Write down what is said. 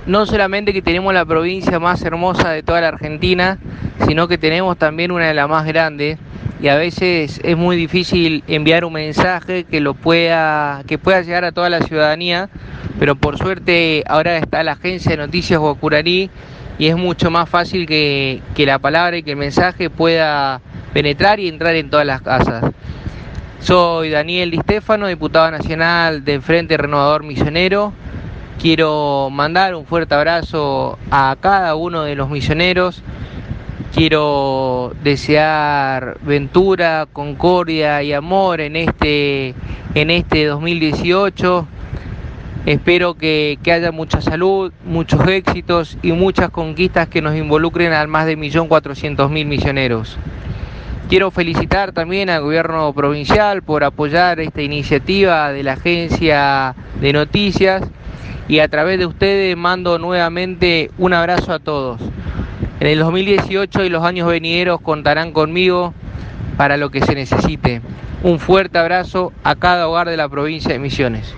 no solamente que tenemos la provincia más hermosa de toda la Argentina, sino que tenemos también una de las más grandes, y a veces es muy difícil enviar un mensaje que pueda llegar a toda la ciudadanía, pero por suerte ahora está la agencia de noticias Guacurarí y es mucho más fácil que la palabra y que el mensaje pueda penetrar y entrar en todas las casas. Soy Daniel Di Stéfano, diputado nacional del Frente Renovador Misionero. Quiero mandar un fuerte abrazo a cada uno de los misioneros. Quiero desear ventura, concordia y amor en este 2018. Espero que haya mucha salud, muchos éxitos y muchas conquistas que nos involucren a más de 1.400.000 misioneros. Quiero felicitar también al gobierno provincial por apoyar esta iniciativa de la agencia de noticias y a través de ustedes mando nuevamente un abrazo a todos. En el 2018 y los años venideros contarán conmigo para lo que se necesite. Un fuerte abrazo a cada hogar de la provincia de Misiones.